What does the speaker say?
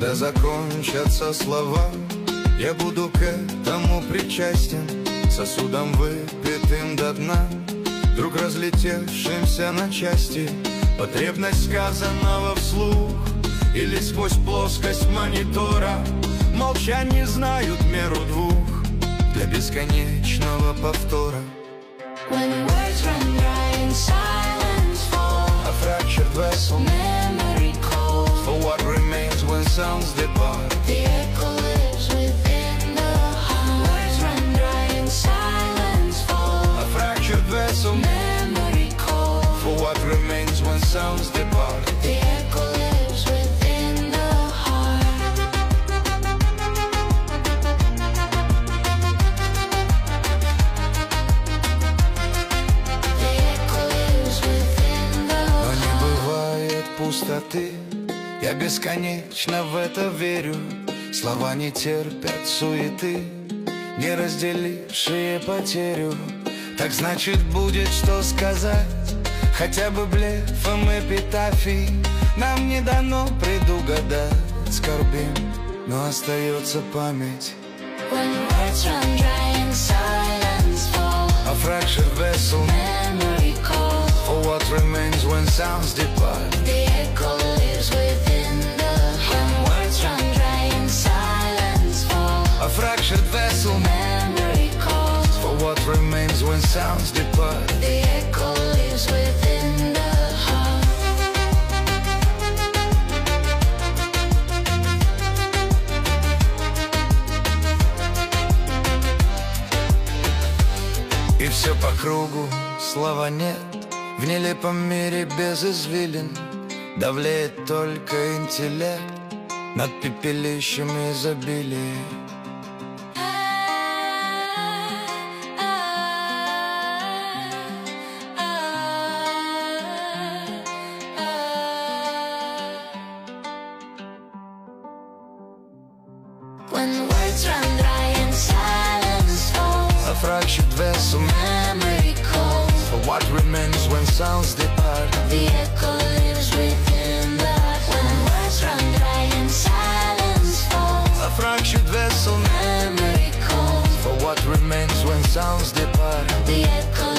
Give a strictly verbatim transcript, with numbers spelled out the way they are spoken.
Когда закончатся слова, я буду к этому причастен, сосудом выпитым до дна, вдруг разлетевшимся на части. Потребность сказанного вслух или сквозь плоскость монитора. Молча не знают меру двух для бесконечного повтора. When words run dry and silence falls, A fractured vessel, memory calls. for what remains when sounds depart. The echo lives within the heart. Words run dry and silence falls, A fractured vessel, memory calls. for what remains when sounds depart. The echo lives within the heart. The echo lives within the Но не heart. бывает пустоты, я бесконечно в это верю. Слова не терпят суеты, не разделившие потерю. Так значит будет что сказать, хотя бы блефом эпитафий. Нам не дано предугадать скорбим, но остается память. When words run dry and silence falls, A fractured vessel, memory calls. for what remains when sounds depart. The echo lives within the heart. When words run dry and silence falls, A fractured vessel, memory calls. for what remains when sounds depart. The echo lives within the heart. И все по кругу, слова нет, в нелепом мире без извилин. Давлеет только интеллект над пепелищем изобилия. When words run dry and silence falls, A fractured vessel, memory calls. for what remains when sounds depart. The echo lives within the heart. When words run dry and silence falls, A fractured vessel, memory calls. for what remains when sounds depart. The echo